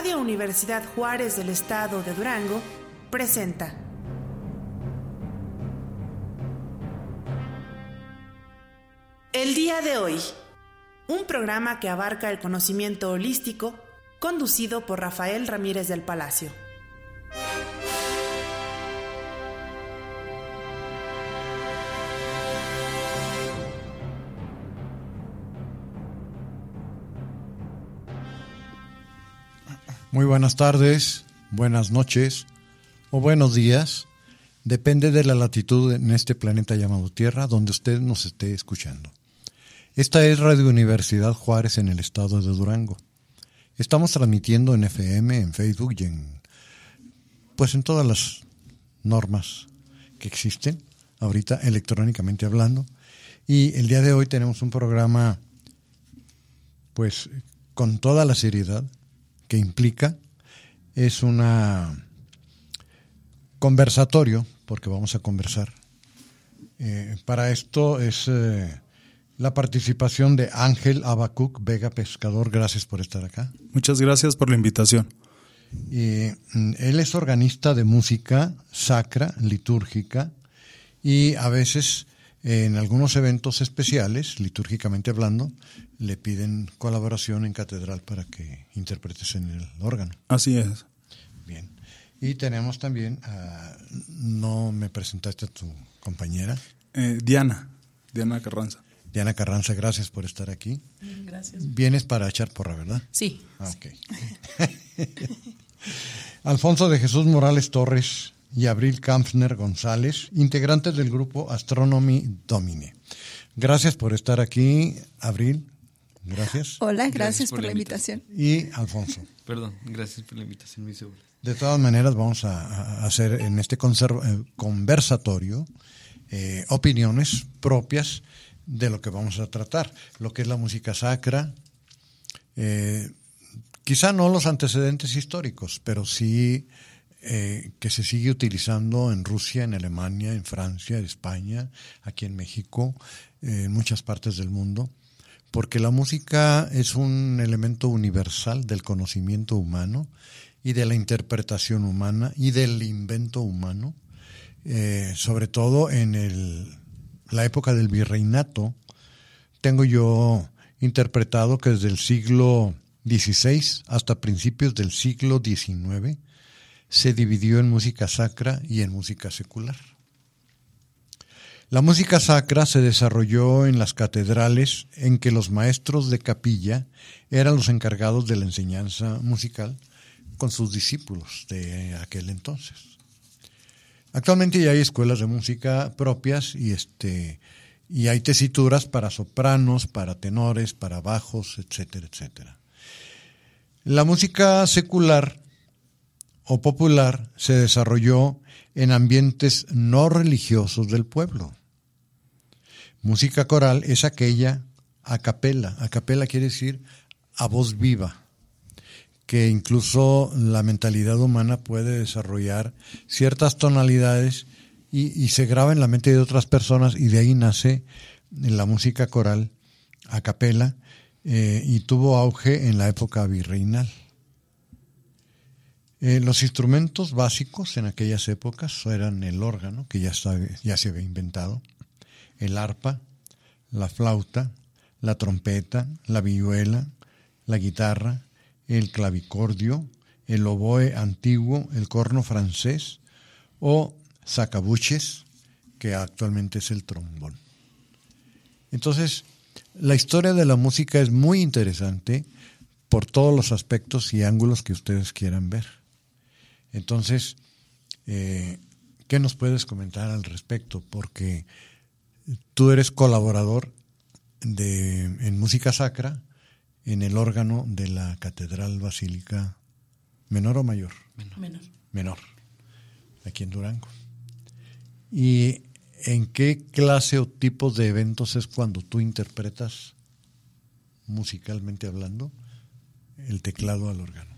Radio Universidad Juárez del Estado de Durango presenta El día de hoy, un programa que abarca el conocimiento holístico, conducido por Rafael Ramírez del Palacio. Muy buenas tardes, buenas noches o buenos días, depende de la latitud en este planeta llamado Tierra donde usted nos esté escuchando. Esta es Radio Universidad Juárez en el estado de Durango. Estamos transmitiendo en FM, en Facebook y en todas las normas que existen ahorita electrónicamente hablando. Y el día de hoy tenemos un programa con toda la seriedad que implica. Es una conversatorio, porque vamos a conversar. Para esto es la participación de Ángel Abacuc Vega Pescador. Gracias por estar acá. Muchas gracias por la invitación. Él es organista de música sacra, litúrgica, y a veces en algunos eventos especiales, litúrgicamente hablando, le piden colaboración en catedral para que interpretes en el órgano. Así es. Bien. Y tenemos también, no me presentaste a tu compañera. Diana Carranza. Diana Carranza, gracias por estar aquí. Gracias. Vienes para echar porra, ¿verdad? Sí. Ok. Alfonso de Jesús Morales Torres y Abril Kampfner González, integrantes del grupo Astronomy Domine. Gracias por estar aquí, Abril. Gracias. Hola, gracias por la invitación. Y Alfonso. Perdón, gracias por la invitación, mi seguro. De todas maneras, vamos a hacer en este conversatorio opiniones propias de lo que vamos a tratar, lo que es la música sacra, quizá no los antecedentes históricos, pero sí que se sigue utilizando en Rusia, en Alemania, en Francia, en España, aquí en México, en muchas partes del mundo, porque la música es un elemento universal del conocimiento humano y de la interpretación humana y del invento humano, sobre todo en la época del virreinato. Tengo yo interpretado que desde el siglo XVI hasta principios del siglo XIX se dividió en música sacra y en música secular. La música sacra se desarrolló en las catedrales en que los maestros de capilla eran los encargados de la enseñanza musical con sus discípulos de aquel entonces. Actualmente ya hay escuelas de música propias y hay tesituras para sopranos, para tenores, para bajos, etcétera, etcétera. La música secular o popular se desarrolló en ambientes no religiosos del pueblo. Música coral es aquella a capela. A capela quiere decir a voz viva, que incluso la mentalidad humana puede desarrollar ciertas tonalidades y se graba en la mente de otras personas, y de ahí nace la música coral a capela, y tuvo auge en la época virreinal. Los instrumentos básicos en aquellas épocas eran el órgano, que ya se había inventado, el arpa, la flauta, la trompeta, la vihuela, la guitarra, el clavicordio, el oboe antiguo, el corno francés o sacabuches, que actualmente es el trombón. Entonces, la historia de la música es muy interesante por todos los aspectos y ángulos que ustedes quieran ver. Entonces, ¿qué nos puedes comentar al respecto? Porque tú eres colaborador en música sacra en el órgano de la Catedral Basílica ¿menor o mayor? Menor, aquí en Durango. ¿Y en qué clase o tipos de eventos es cuando tú interpretas, musicalmente hablando, el teclado al órgano?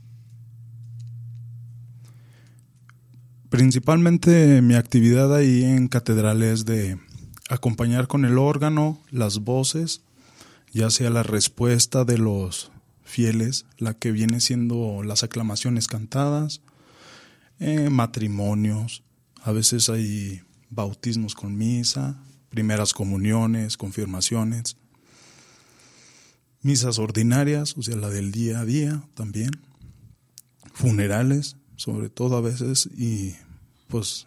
Principalmente mi actividad ahí en catedral es de acompañar con el órgano las voces, ya sea la respuesta de los fieles, la que viene siendo las aclamaciones cantadas, matrimonios, a veces hay bautismos con misa, primeras comuniones, confirmaciones, misas ordinarias, o sea, la del día a día también, funerales, sobre todo a veces, y pues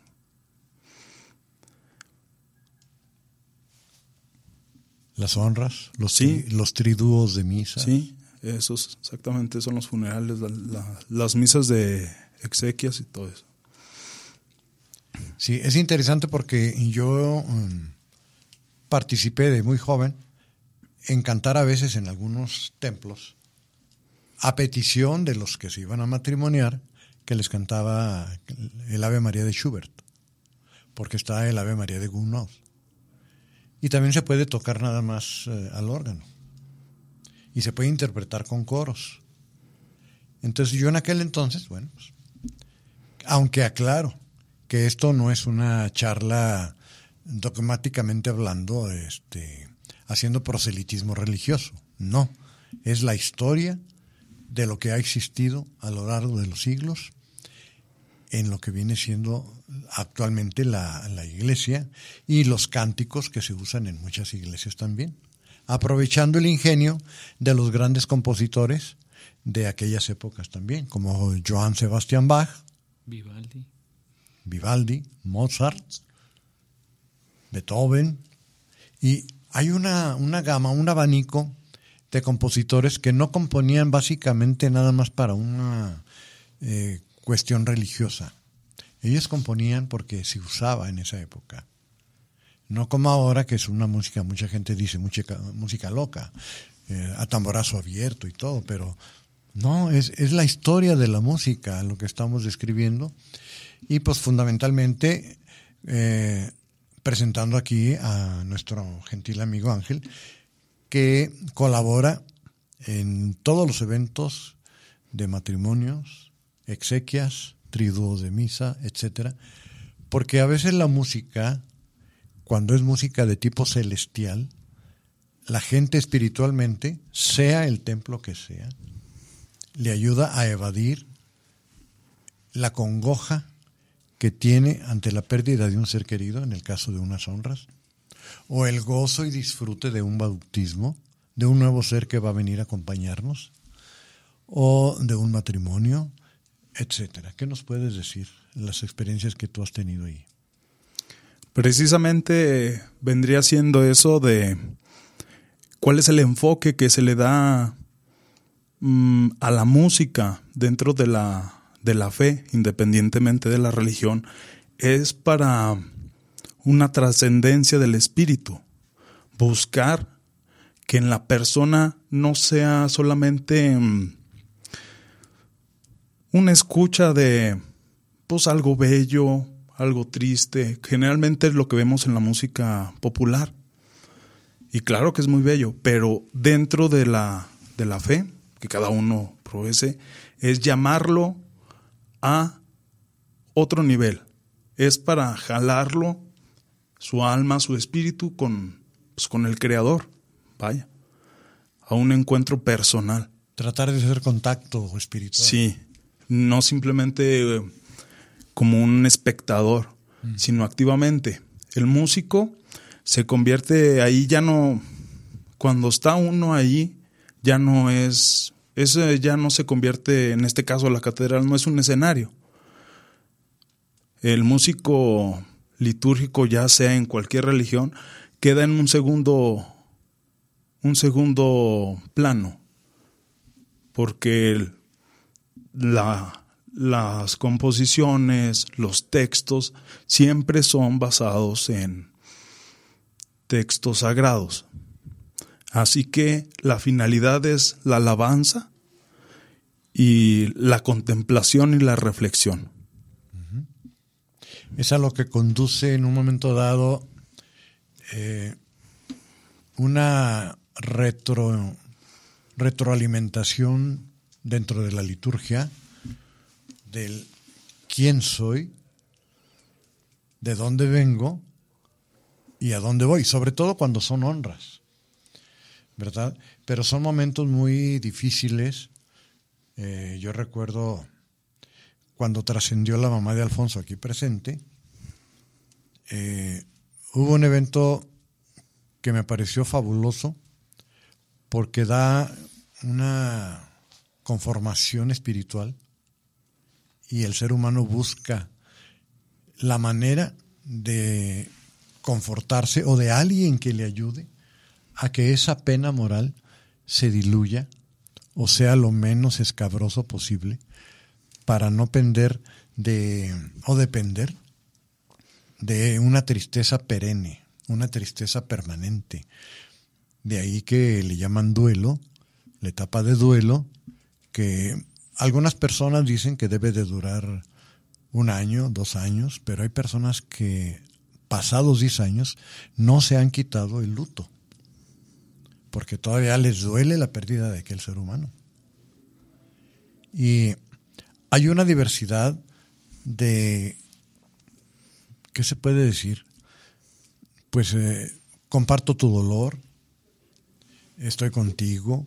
las honras, sí, los triduos de misa. Sí, esos exactamente son los funerales, las misas de exequias y todo eso. Sí, es interesante porque yo participé de muy joven en cantar a veces en algunos templos a petición de los que se iban a matrimoniar, que les cantaba el Ave María de Schubert, porque está el Ave María de Gounod. Y también se puede tocar nada más al órgano. Y se puede interpretar con coros. Entonces yo en aquel entonces, bueno, pues, aunque aclaro que esto no es una charla dogmáticamente hablando, haciendo proselitismo religioso. No, es la historia de lo que ha existido a lo largo de los siglos en lo que viene siendo actualmente la iglesia y los cánticos que se usan en muchas iglesias también, aprovechando el ingenio de los grandes compositores de aquellas épocas también, como Johann Sebastian Bach, Vivaldi, Mozart, Beethoven, y hay una gama, un abanico de compositores que no componían básicamente nada más para una cuestión religiosa. Ellos componían porque se usaba en esa época. No como ahora, que es una música, mucha gente dice música loca, a tamborazo abierto y todo, pero no, es la historia de la música lo que estamos describiendo. Y pues fundamentalmente presentando aquí a nuestro gentil amigo Ángel, que colabora en todos los eventos de matrimonios, exequias, triduos de misa, etcétera, porque a veces la música, cuando es música de tipo celestial, la gente espiritualmente, sea el templo que sea, le ayuda a evadir la congoja que tiene ante la pérdida de un ser querido, en el caso de unas honras, o el gozo y disfrute de un bautismo, de un nuevo ser que va a venir a acompañarnos, o de un matrimonio, etcétera. ¿Qué nos puedes decir las experiencias que tú has tenido ahí? Precisamente vendría siendo eso de cuál es el enfoque que se le da a la música dentro de la fe, independientemente de la religión, es para una trascendencia del espíritu, buscar que en la persona no sea solamente una escucha de pues algo bello, algo triste. Generalmente es lo que vemos en la música popular. Y claro que es muy bello, pero dentro de la fe, que cada uno profese, es llamarlo a otro nivel. Es para jalarlo, su alma, su espíritu, con el Creador. Vaya, a un encuentro personal. Tratar de hacer contacto espiritual. Sí, no simplemente como un espectador, sino activamente. El músico se convierte ahí, ya no, cuando está uno ahí, ya no es, ya no se convierte, en este caso la catedral no es un escenario. El músico litúrgico, ya sea en cualquier religión, queda en un segundo plano, porque las composiciones, los textos, siempre son basados en textos sagrados. Así que la finalidad es la alabanza y la contemplación y la reflexión. Es a lo que conduce en un momento dado una retroalimentación dentro de la liturgia del quién soy, de dónde vengo y a dónde voy, sobre todo cuando son honras. ¿verdad? Pero son momentos muy difíciles. Yo recuerdo cuando trascendió la mamá de Alfonso aquí presente, hubo un evento que me pareció fabuloso porque da una conformación espiritual y el ser humano busca la manera de confortarse o de alguien que le ayude a que esa pena moral se diluya o sea lo menos escabroso posible para no depender de una tristeza perenne, una tristeza permanente. De ahí que le llaman duelo, la etapa de duelo, que algunas personas dicen que debe de durar 1 año, 2 años, pero hay personas que pasados 10 años no se han quitado el luto, porque todavía les duele la pérdida de aquel ser humano. Y hay una diversidad de, ¿qué se puede decir? Pues comparto tu dolor, estoy contigo,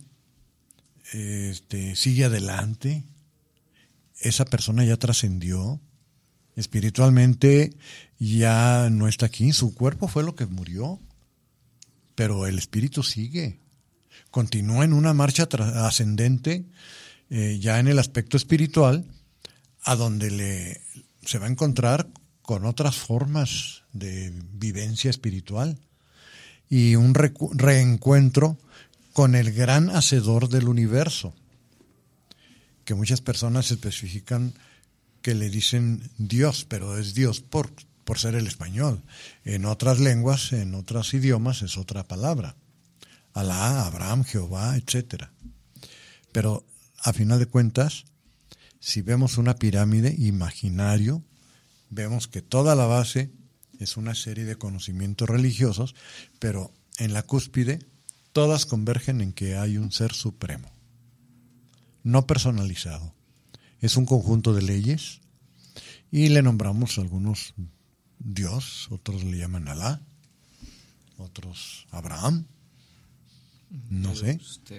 sigue adelante, esa persona ya trascendió, espiritualmente ya no está aquí, su cuerpo fue lo que murió, pero el espíritu sigue, continúa en una marcha ascendente, ya en el aspecto espiritual, a donde se va a encontrar con otras formas de vivencia espiritual y un reencuentro con el gran hacedor del universo, que muchas personas especifican que le dicen Dios, pero es Dios por ser el español. En otras lenguas, en otros idiomas es otra palabra. Alá, Abraham, Jehová, etcétera. Pero a final de cuentas, si vemos una pirámide imaginario, vemos que toda la base es una serie de conocimientos religiosos, pero en la cúspide todas convergen en que hay un ser supremo, no personalizado. Es un conjunto de leyes y le nombramos algunos Dios, otros le llaman Alá, otros Abraham, no sé.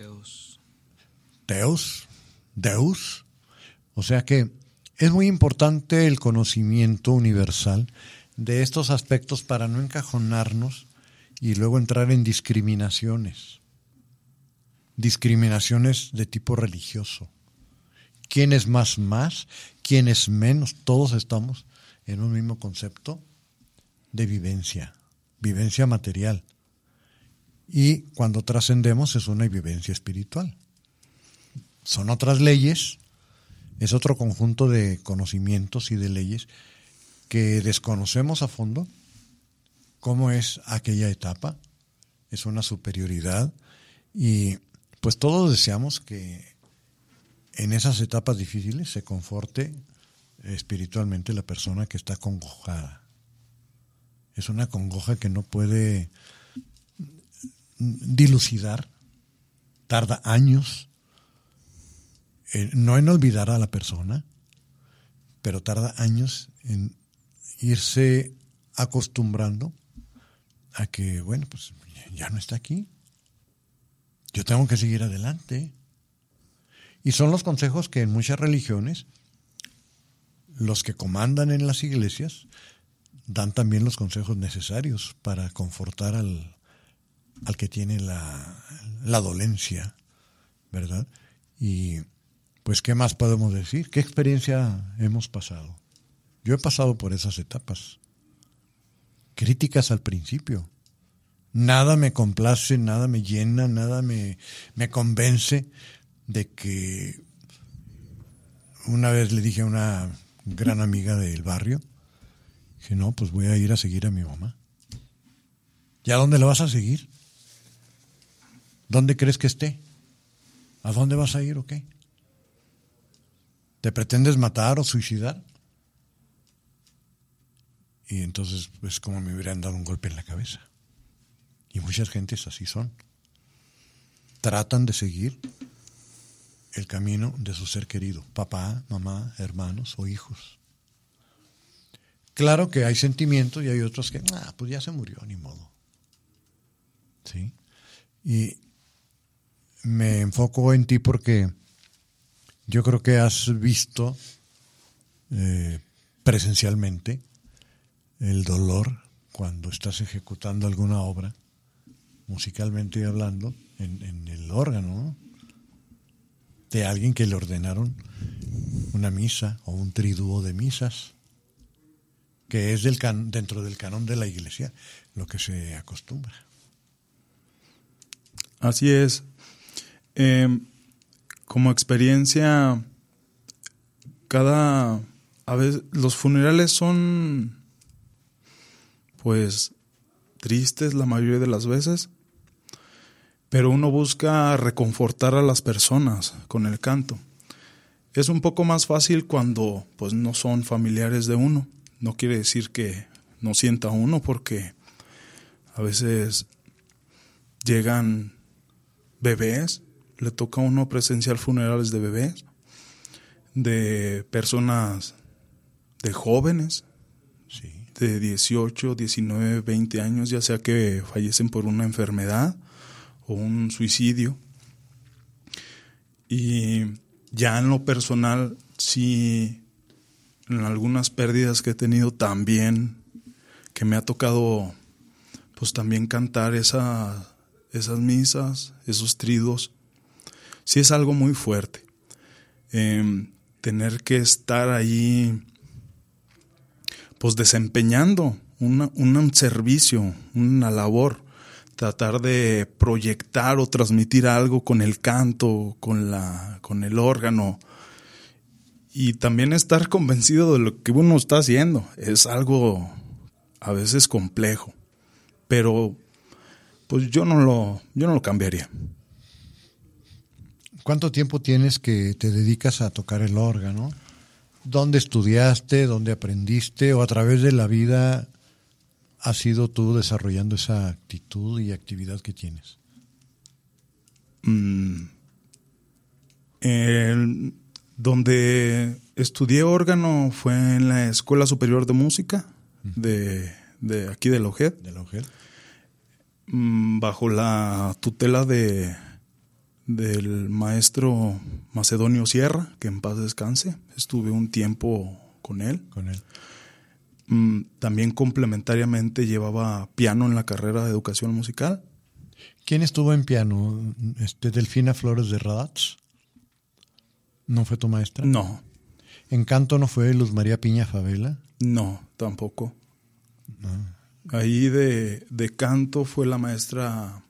Deus. O sea que es muy importante el conocimiento universal de estos aspectos para no encajonarnos y luego entrar en discriminaciones de tipo religioso. ¿Quién es más? ¿Quién es menos? Todos estamos en un mismo concepto de vivencia material. Y cuando trascendemos es una vivencia espiritual. Son otras leyes, es otro conjunto de conocimientos y de leyes que desconocemos a fondo. ¿Cómo es aquella etapa? Es una superioridad y pues todos deseamos que en esas etapas difíciles se conforte espiritualmente la persona que está acongojada. Es una congoja que no puede dilucidar, tarda años, no en olvidar a la persona, pero tarda años en irse acostumbrando a que, bueno, pues ya no está aquí. Yo tengo que seguir adelante. Y son los consejos que en muchas religiones, los que comandan en las iglesias, dan también los consejos necesarios para confortar al que tiene la dolencia, ¿verdad? Y pues, ¿qué más podemos decir? ¿Qué experiencia hemos pasado? Yo he pasado por esas etapas. Críticas al principio. Nada me complace, nada me llena, nada me convence de que una vez le dije a una gran amiga del barrio, dije, no, pues voy a ir a seguir a mi mamá. ¿Y a dónde la vas a seguir? ¿Dónde crees que esté? ¿A dónde vas a ir o qué? ¿Te pretendes matar o suicidar? Y entonces, pues como me hubieran dado un golpe en la cabeza. Y muchas gentes así son. Tratan de seguir el camino de su ser querido, papá, mamá, hermanos o hijos. Claro que hay sentimientos y hay otros que, pues ya se murió, ni modo. ¿Sí? Y me enfoco en ti porque yo creo que has visto presencialmente el dolor cuando estás ejecutando alguna obra, musicalmente hablando, en el órgano, ¿no? De alguien que le ordenaron una misa o un triduo de misas, que es dentro del canon de la iglesia lo que se acostumbra. Así es. Como experiencia, a veces los funerales son pues tristes la mayoría de las veces, pero uno busca reconfortar a las personas con el canto. Es un poco más fácil cuando pues no son familiares de uno. No quiere decir que no sienta uno, porque a veces llegan bebés, le toca a uno presenciar funerales de bebés, de personas, de jóvenes, Sí. de 18, 19, 20 años, ya sea que fallecen por una enfermedad o un suicidio. Y ya en lo personal, sí, en algunas pérdidas que he tenido también, que me ha tocado pues también cantar esas misas, esos triduos, sí es algo muy fuerte. Tener que estar ahí pues desempeñando un servicio, una labor, tratar de proyectar o transmitir algo con el canto, con el órgano, y también estar convencido de lo que uno está haciendo. Es algo a veces complejo, pero pues yo no lo cambiaría. ¿Cuánto tiempo tienes que te dedicas a tocar el órgano? ¿Dónde estudiaste? ¿Dónde aprendiste? ¿O a través de la vida has ido tú desarrollando esa actitud y actividad que tienes? Donde estudié órgano fue en la Escuela Superior de Música de aquí de la UGED. ¿De la UGED? Bajo la tutela del maestro Macedonio Sierra, que en paz descanse. Estuve un tiempo con él. También complementariamente llevaba piano en la carrera de educación musical. ¿Quién estuvo en piano? ¿Delfina Flores de Radats? ¿No fue tu maestra? No. ¿En canto no fue Luz María Piña Favela? No, tampoco. No. Ahí de canto fue la maestra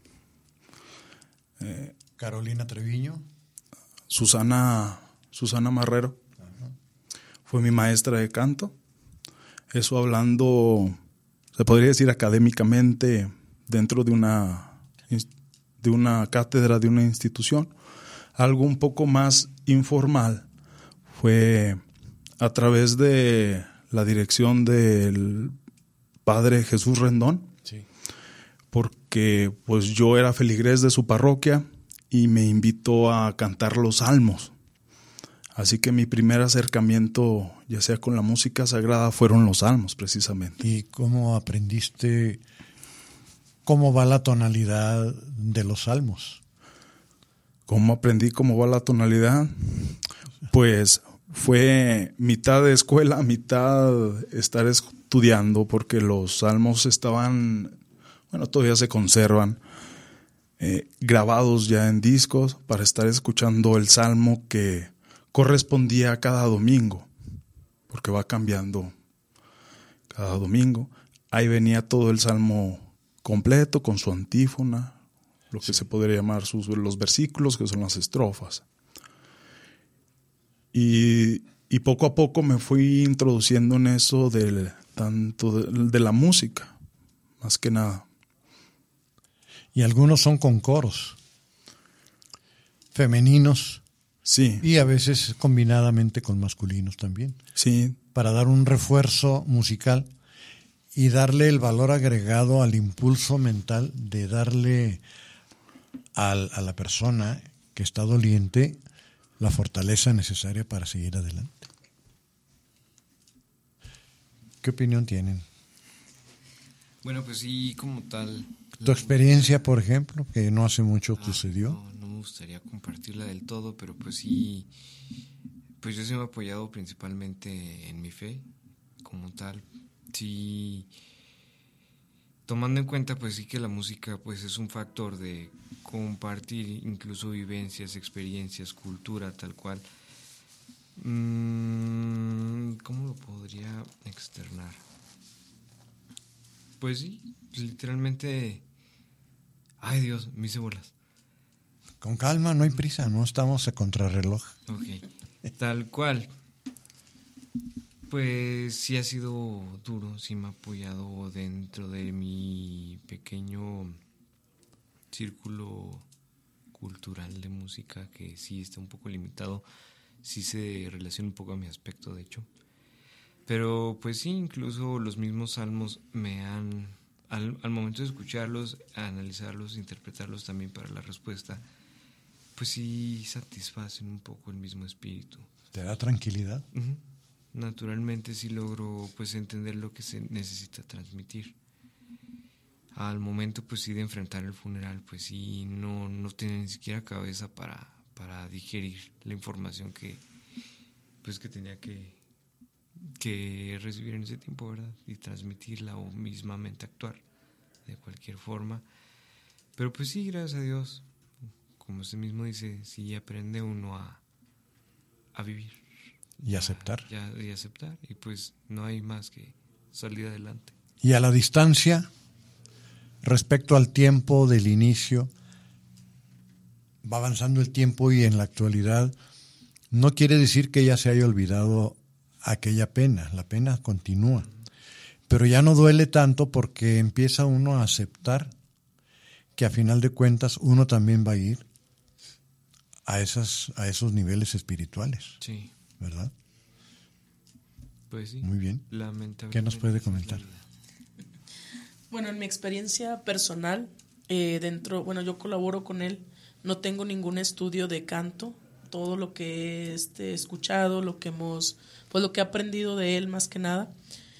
Carolina Treviño. Susana Marrero. Ajá. Fue mi maestra de canto. Eso hablando, se podría decir académicamente, dentro de una cátedra de una institución. Algo un poco más informal fue a través de la dirección del padre Jesús Rendón. Sí. Porque pues yo era feligrés de su parroquia y me invitó a cantar los salmos. Así que mi primer acercamiento, ya sea con la música sagrada, fueron los salmos precisamente. ¿Y cómo aprendiste cómo va la tonalidad de los salmos? ¿Cómo aprendí cómo va la tonalidad? Pues fue mitad de escuela, mitad estar estudiando, porque los salmos estaban, todavía se conservan, grabados ya en discos, para estar escuchando el salmo que correspondía a cada domingo, porque va cambiando cada domingo. Ahí venía todo el salmo completo con su antífona, lo que se podría llamar los versículos, que son las estrofas. Y poco a poco me fui introduciendo en eso tanto de la música, más que nada. Y algunos son con coros femeninos. Sí. Y a veces combinadamente con masculinos también. Sí. Para dar un refuerzo musical y darle el valor agregado al impulso mental de darle a la persona que está doliente la fortaleza necesaria para seguir adelante. ¿Qué opinión tienen? Bueno, pues sí, como tal. Tu experiencia, por ejemplo, que no hace mucho sucedió. No gustaría compartirla del todo, pero pues sí, pues yo sí me he apoyado principalmente en mi fe como tal. Sí, tomando en cuenta pues sí que la música pues es un factor de compartir incluso vivencias, experiencias, cultura, tal cual. ¿Cómo lo podría externar? Pues sí, literalmente... Ay Dios, me hice bolas. Con calma, no hay prisa, no estamos a contrarreloj. Ok, tal cual. Pues sí ha sido duro, sí me ha apoyado dentro de mi pequeño círculo cultural de música, que sí está un poco limitado, sí se relaciona un poco a mi aspecto, de hecho. Pero pues sí, incluso los mismos salmos me han, al momento de escucharlos, analizarlos, interpretarlos también para la respuesta, pues sí satisfacen un poco el mismo espíritu. ¿Te da tranquilidad? Uh-huh. Naturalmente sí logro pues entender lo que se necesita transmitir. Al momento pues sí de enfrentar el funeral, pues sí no tenía ni siquiera cabeza para digerir la información que tenía que recibir en ese tiempo, ¿verdad? Y transmitirla o mismamente actuar de cualquier forma. Pero pues sí, gracias a Dios, como usted mismo dice, sí aprende uno a vivir. Y aceptar. Y aceptar, y pues no hay más que salir adelante. Y a la distancia, respecto al tiempo del inicio, va avanzando el tiempo y en la actualidad no quiere decir que ya se haya olvidado aquella pena, la pena continúa, pero ya no duele tanto porque empieza uno a aceptar que a final de cuentas uno también va a ir a esos niveles espirituales. Sí. ¿Verdad? Pues sí. Muy bien. ¿Qué nos puede comentar? Bueno, en mi experiencia personal, yo colaboro con él, no tengo ningún estudio de canto, todo lo que he escuchado, lo que he aprendido de él más que nada,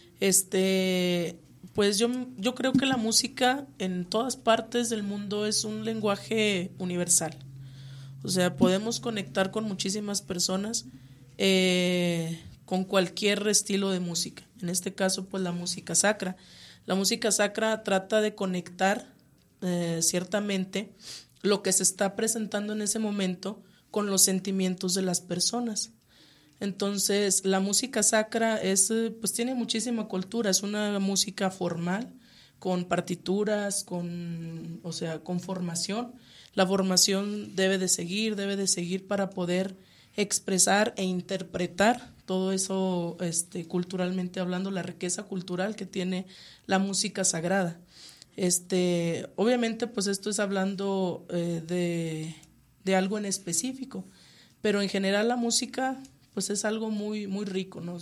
pues yo creo que la música en todas partes del mundo es un lenguaje universal. O sea, podemos conectar con muchísimas personas con cualquier estilo de música. En este caso, pues la música sacra. La música sacra trata de conectar ciertamente lo que se está presentando en ese momento con los sentimientos de las personas. Entonces, la música sacra pues tiene muchísima cultura, es una música formal, con partituras, con formación. La formación debe de seguir para poder expresar e interpretar todo eso culturalmente hablando, la riqueza cultural que tiene la música sagrada. Obviamente pues esto es hablando de algo en específico, pero en general la música pues es algo muy muy rico, no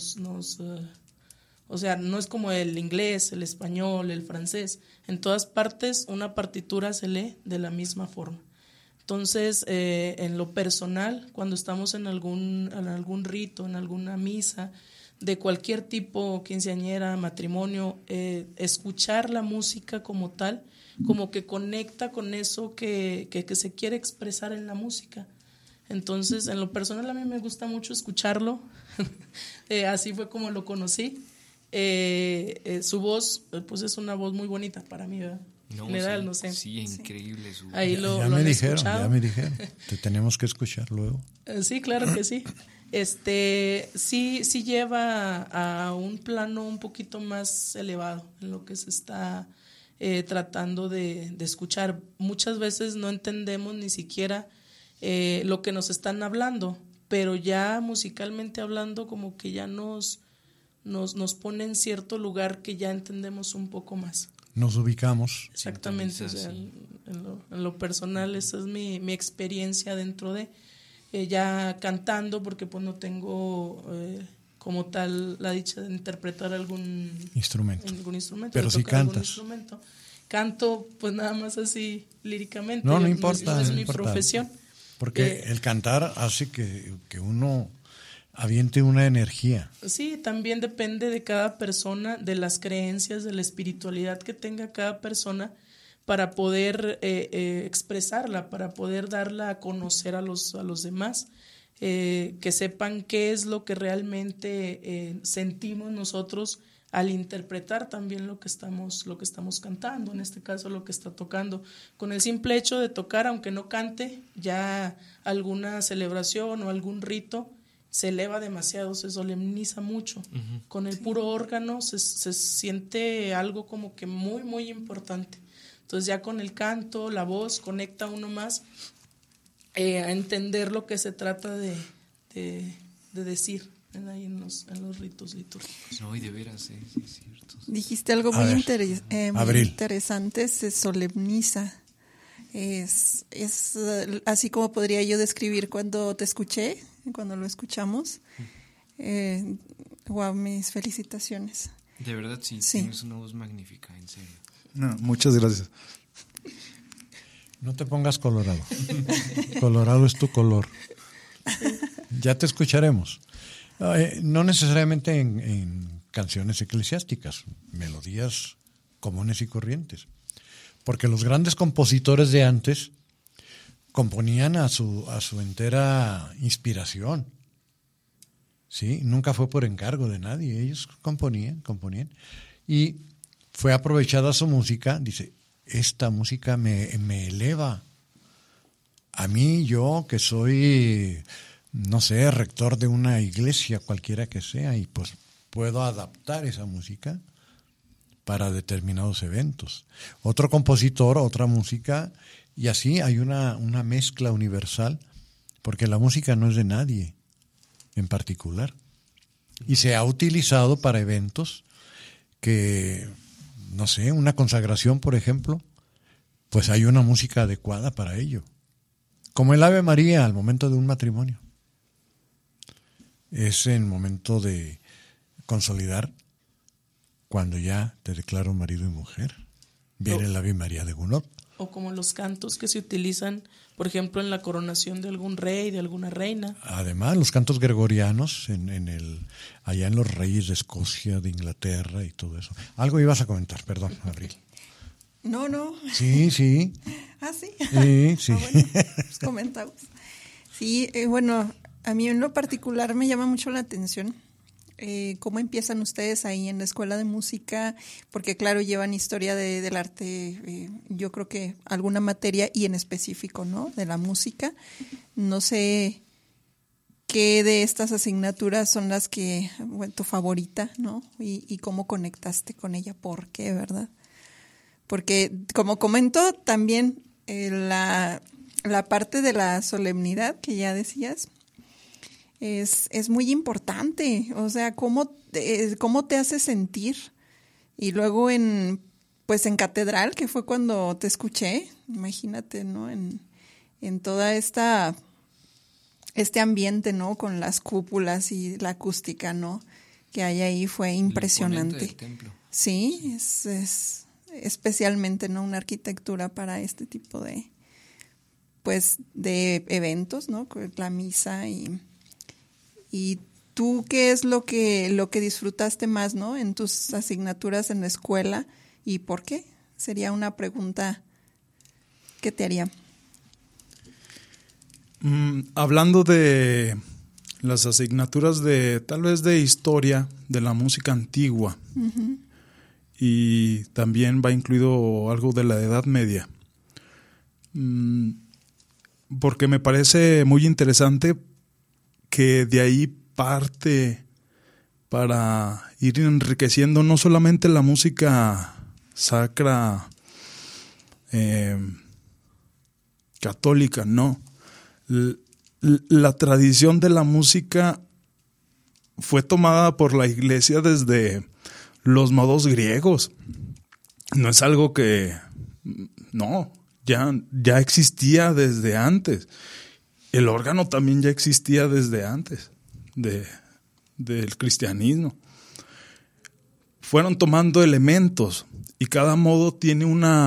es como el inglés, el español, el francés. En todas partes una partitura se lee de la misma forma. Entonces, en lo personal, cuando estamos en algún rito, en alguna misa, de cualquier tipo, quinceañera, matrimonio, escuchar la música como tal, como que conecta con eso que se quiere expresar en la música. Entonces, en lo personal a mí me gusta mucho escucharlo, así fue como lo conocí. Su voz, pues es una voz muy bonita para mí, ¿verdad? No, general, sí, no sé. sí, increíble su voz. Ahí ya me dijeron, te tenemos que escuchar luego. Sí, claro que sí. Sí lleva a un plano un poquito más elevado en lo que se está tratando de escuchar. Muchas veces no entendemos ni siquiera lo que nos están hablando, pero ya musicalmente hablando como que ya nos pone en cierto lugar que ya entendemos un poco más. Nos ubicamos. Exactamente, o sea, en lo personal esa es mi experiencia dentro de ya cantando, porque pues no tengo como tal la dicha de interpretar algún instrumento, pero si cantas. Canto pues nada más así líricamente. No importa. Es mi profesión. Porque el cantar hace que uno aviente una energía. Sí, también depende de cada persona, de las creencias, de la espiritualidad que tenga cada persona, para poder expresarla, para poder darla a conocer a los demás, que sepan qué es lo que realmente sentimos nosotros al interpretar también lo que estamos cantando, en este caso lo que está tocando. Con el simple hecho de tocar, aunque no cante, ya alguna celebración o algún rito se eleva demasiado, se solemniza mucho. Uh-huh. Con el puro órgano se siente algo como que muy, muy importante. Entonces ya con el canto, la voz, conecta uno más a entender lo que se trata de decir ahí en los ritos litúrgicos. No, y de veras, sí, es cierto. Dijiste algo muy interesante, se solemniza. Es así como podría yo describir cuando te escuché, cuando lo escuchamos. Wow, mis felicitaciones. De verdad, sí, tienes una voz magnífica, en serio. No, muchas gracias. No te pongas colorado. Colorado es tu color. Ya te escucharemos. No necesariamente en canciones eclesiásticas, melodías comunes y corrientes. Porque los grandes compositores de antes componían a su entera inspiración. ¿Sí? Nunca fue por encargo de nadie, ellos componían. Y fue aprovechada su música, dice, esta música me eleva. A mí, yo que soy, no sé, rector de una iglesia, cualquiera que sea, y pues puedo adaptar esa música para determinados eventos. Otro compositor, otra música, y así hay una mezcla universal, porque la música no es de nadie en particular. Y se ha utilizado para eventos que, no sé, una consagración, por ejemplo, pues hay una música adecuada para ello. Como el Ave María al momento de un matrimonio. Es el momento de consolidar cuando ya te declaro marido y mujer. Viene el Ave María de Gounod. O como los cantos que se utilizan, por ejemplo, en la coronación de algún rey, de alguna reina. Además, los cantos gregorianos allá en los reyes de Escocia, de Inglaterra y todo eso. Algo ibas a comentar, perdón, Abril. No. Sí. ¿Ah, sí? Sí. Bueno, pues comentamos. Sí, bueno, a mí en lo particular me llama mucho la atención cómo empiezan ustedes ahí en la escuela de música, porque claro, llevan historia del arte, yo creo que alguna materia y en específico, ¿no? De la música. No sé qué de estas asignaturas son las que, bueno, tu favorita, ¿no? Y cómo conectaste con ella, ¿por qué, verdad? Porque, como comentó también, la parte de la solemnidad que ya decías es muy importante. O sea, cómo te hace sentir. Y luego en catedral, que fue cuando te escuché, imagínate, ¿no? En toda este ambiente, ¿no? Con las cúpulas y la acústica, ¿no? Que hay ahí fue impresionante. El imponente del templo. Sí, es especialmente, ¿no? Una arquitectura para este tipo de eventos, ¿no? La misa y tú, ¿qué es lo que disfrutaste más, ¿no? En tus asignaturas en la escuela y por qué? Sería una pregunta que te haría. Hablando de las asignaturas tal vez de historia de la música antigua. Uh-huh. Y también va incluido algo de la Edad Media. Porque me parece muy interesante que de ahí parte para ir enriqueciendo no solamente la música sacra católica, no. La tradición de la música fue tomada por la Iglesia desde los modos griegos. No es algo que... No, ya existía desde antes. El órgano también ya existía desde antes del cristianismo. Fueron tomando elementos y cada modo tiene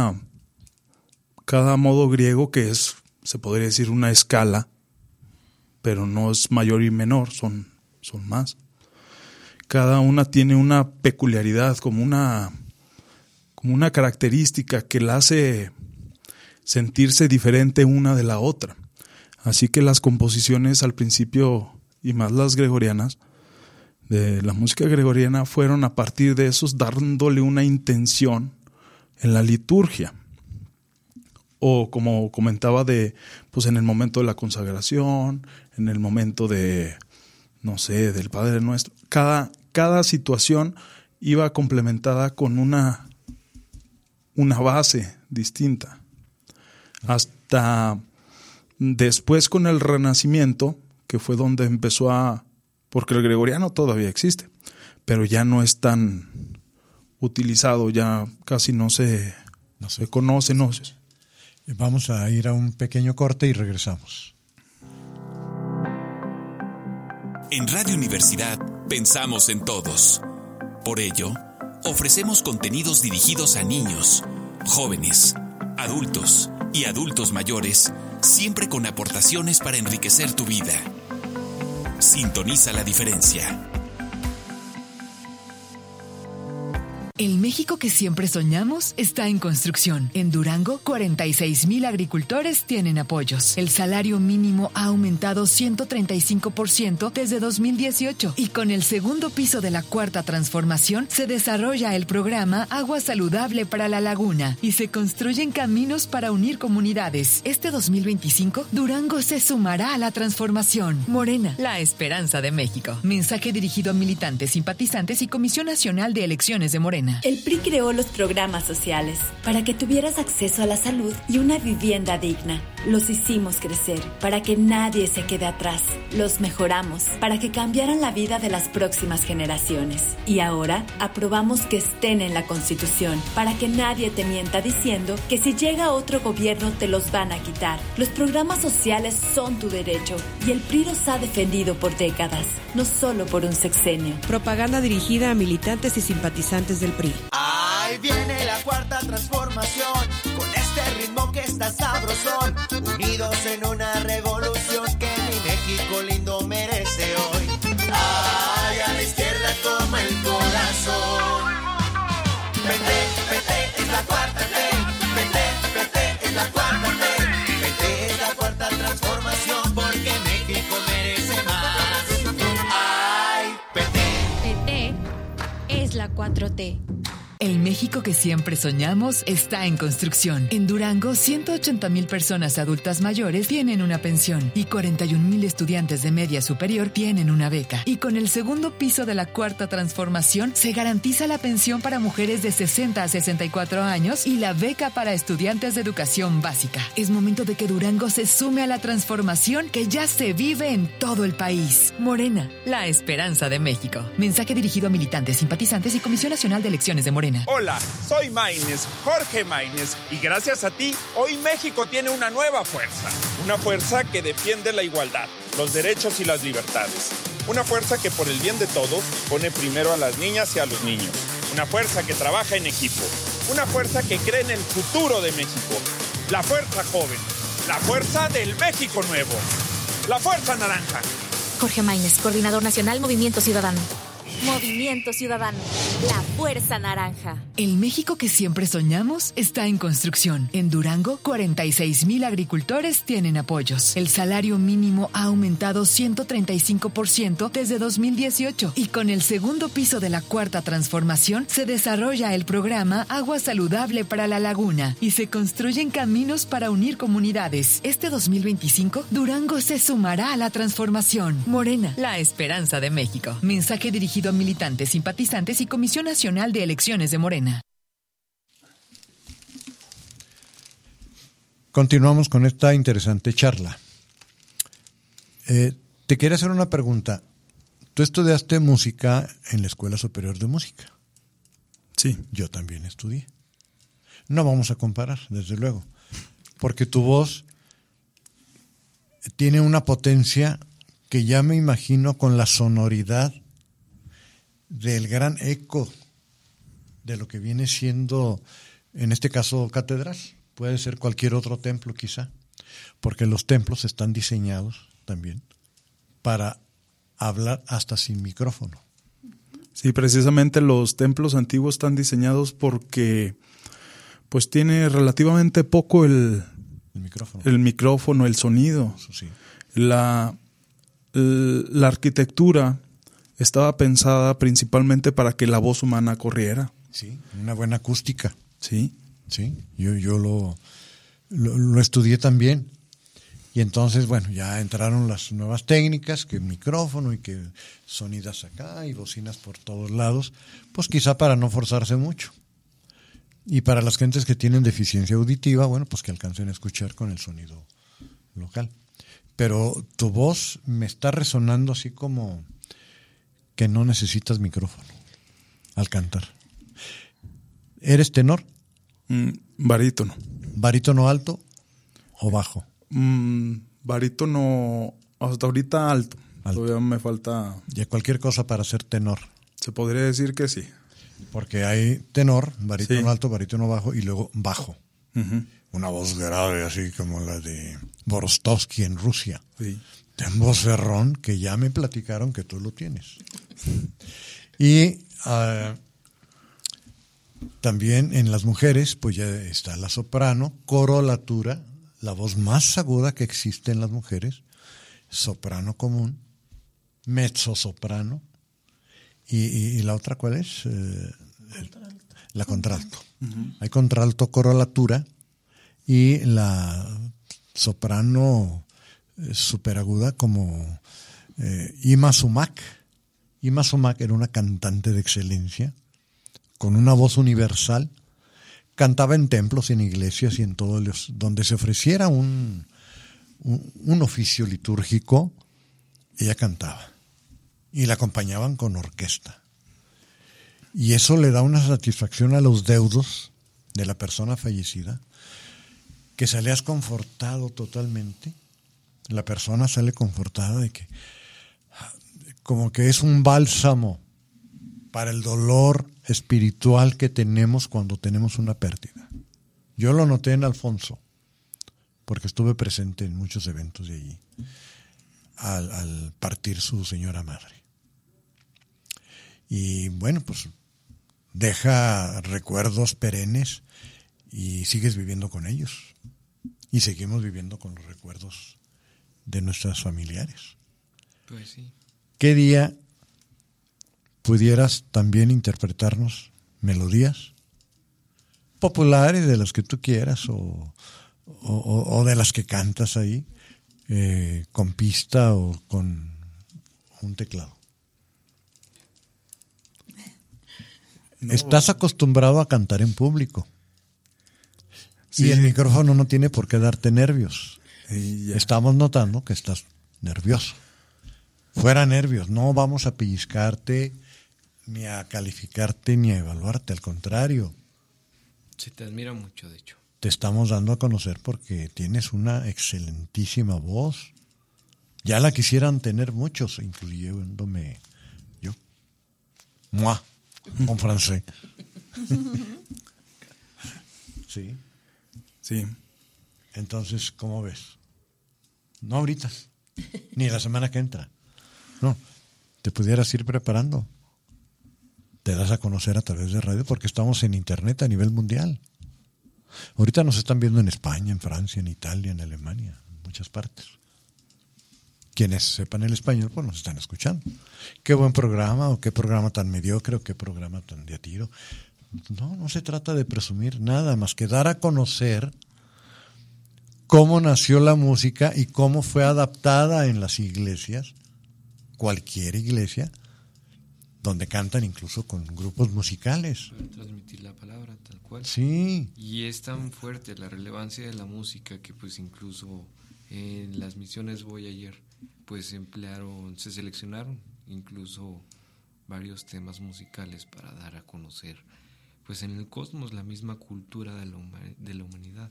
cada modo griego que se podría decir una escala, pero no es mayor y menor, son más. Cada una tiene una peculiaridad, como una característica que la hace sentirse diferente una de la otra. Así que las composiciones al principio, y más las gregorianas, de la música gregoriana, fueron a partir de esos dándole una intención en la liturgia. O como comentaba, pues en el momento de la consagración, en el momento de, no sé, del Padre Nuestro. Cada situación iba complementada con una base distinta. Hasta después con el Renacimiento, que fue donde empezó porque el gregoriano todavía existe, pero ya no es tan utilizado, ya casi no se conoce. Vamos a ir a un pequeño corte y regresamos. En Radio Universidad pensamos en todos. Por ello, ofrecemos contenidos dirigidos a niños, jóvenes, adultos y adultos mayores, siempre con aportaciones para enriquecer tu vida. Sintoniza la diferencia. El México que siempre soñamos está en construcción. En Durango, 46,000 agricultores tienen apoyos. El salario mínimo ha aumentado 135% desde 2018 y con el segundo piso de la Cuarta Transformación se desarrolla el programa Agua Saludable para la Laguna y se construyen caminos para unir comunidades. Este 2025, Durango se sumará a la transformación. Morena, la esperanza de México. Mensaje dirigido a militantes, simpatizantes y Comisión Nacional de Elecciones de Morena. El PRI creó los programas sociales para que tuvieras acceso a la salud y una vivienda digna. Los hicimos crecer para que nadie se quede atrás. Los mejoramos para que cambiaran la vida de las próximas generaciones. Y ahora aprobamos que estén en la Constitución para que nadie te mienta diciendo que si llega otro gobierno te los van a quitar. Los programas sociales son tu derecho y el PRI los ha defendido por décadas, no solo por un sexenio. Propaganda dirigida a militantes y simpatizantes del PRI. Ahí viene la Cuarta Transformación, con este ritmo que está sabrosón, unidos en una revolución que mi México lindo merece hoy. Ay, a la izquierda toma el corazón. PT es la cuarta T, PT es la cuarta T, PT es la Cuarta Transformación, porque México merece más. Ay, PT es la 4T. El México que siempre soñamos está en construcción. En Durango, 180,000 personas adultas mayores tienen una pensión y 41,000 estudiantes de media superior tienen una beca. Y con el segundo piso de la Cuarta Transformación se garantiza la pensión para mujeres de 60 a 64 años y la beca para estudiantes de educación básica. Es momento de que Durango se sume a la transformación que ya se vive en todo el país. Morena, la esperanza de México. Mensaje dirigido a militantes, simpatizantes y Comisión Nacional de Elecciones de Morena. Hola, soy Maínez, Jorge Maínez, y gracias a ti, hoy México tiene una nueva fuerza. Una fuerza que defiende la igualdad, los derechos y las libertades. Una fuerza que por el bien de todos pone primero a las niñas y a los niños. Una fuerza que trabaja en equipo. Una fuerza que cree en el futuro de México. La fuerza joven. La fuerza del México nuevo. La fuerza naranja. Jorge Maínez, Coordinador Nacional Movimiento Ciudadano. Movimiento Ciudadano, la fuerza naranja. El México que siempre soñamos está en construcción. En Durango, 46,000 agricultores tienen apoyos. El salario mínimo ha aumentado 135% desde 2018 y con el segundo piso de la Cuarta Transformación se desarrolla el programa Agua Saludable para la Laguna y se construyen caminos para unir comunidades. Este 2025, Durango se sumará a la transformación. Morena, la esperanza de México. Mensaje dirigido a militantes, simpatizantes y Comisión Nacional de Elecciones de Morena. Continuamos con esta interesante charla. Te quería hacer una pregunta. Tú estudiaste música en la Escuela Superior de Música. Sí. Yo también estudié. No vamos a comparar, desde luego, porque tu voz tiene una potencia que ya me imagino con la sonoridad del gran eco de lo que viene siendo, en este caso, catedral. Puede ser cualquier otro templo quizá, porque los templos están diseñados también para hablar hasta sin micrófono. Sí, precisamente los templos antiguos están diseñados porque pues tiene relativamente poco el micrófono, el sonido. Eso sí. La arquitectura estaba pensada principalmente para que la voz humana corriera. Sí, una buena acústica. Sí. Sí, yo lo estudié también. Y entonces, bueno, ya entraron las nuevas técnicas, que micrófono y que sonidas acá y bocinas por todos lados, pues quizá para no forzarse mucho. Y para las gentes que tienen deficiencia auditiva, bueno, pues que alcancen a escuchar con el sonido local. Pero tu voz me está resonando así como que no necesitas micrófono al cantar. ¿Eres tenor? Barítono. ¿Barítono alto o bajo? Barítono hasta ahorita alto. Todavía me falta... ¿Y cualquier cosa para ser tenor? Se podría decir que sí. Porque hay tenor, barítono alto, barítono bajo y luego bajo. Uh-huh. Una voz grave así como la de Borostovsky en Rusia. Sí. De un vocerrón que ya me platicaron que tú lo tienes. Y también en las mujeres, pues ya está la soprano, corolatura, la voz más aguda que existe en las mujeres, soprano común, mezzosoprano, y la otra, ¿cuál es? La contralto. Uh-huh. Hay contralto, corolatura, y la soprano superaguda como Ima Sumac. Ima Sumac era una cantante de excelencia, con una voz universal. Cantaba en templos, en iglesias y en todos donde se ofreciera un oficio litúrgico, ella cantaba. Y la acompañaban con orquesta. Y eso le da una satisfacción a los deudos de la persona fallecida, que sale confortado totalmente. La persona sale confortada de que como que es un bálsamo para el dolor espiritual que tenemos cuando tenemos una pérdida. Yo lo noté en Alfonso, porque estuve presente en muchos eventos de allí, al partir su señora madre. Y bueno, pues deja recuerdos perennes y sigues viviendo con ellos. Y seguimos viviendo con los recuerdos de nuestras familiares. Pues sí. ¿Qué día pudieras también interpretarnos melodías populares de las que tú quieras o de las que cantas ahí, con pista o con un teclado? No. Estás acostumbrado a cantar en público. Sí. Y el micrófono no tiene por qué darte nervios. Estamos notando que estás nervioso. Fuera nervios, no vamos a pellizcarte, ni a calificarte, ni a evaluarte. Al contrario. Se te admira mucho, de hecho. Te estamos dando a conocer porque tienes una excelentísima voz. Ya la quisieran tener muchos, incluyéndome yo. Moi, en francés. Sí. Sí. Entonces, ¿cómo ves? No ahorita, ni la semana que entra. No, te pudieras ir preparando. Te das a conocer a través de radio porque estamos en internet a nivel mundial. Ahorita nos están viendo en España, en Francia, en Italia, en Alemania, en muchas partes. Quienes sepan el español, pues nos están escuchando. Qué buen programa, o qué programa tan mediocre, o qué programa tan de a tiro. No se trata de presumir nada más que dar a conocer cómo nació la música y cómo fue adaptada en las iglesias, cualquier iglesia, donde cantan incluso con grupos musicales. Para transmitir la palabra tal cual. Sí. Y es tan fuerte la relevancia de la música que pues incluso en las misiones Voyager pues se seleccionaron incluso varios temas musicales para dar a conocer pues en el cosmos la misma cultura de la humanidad.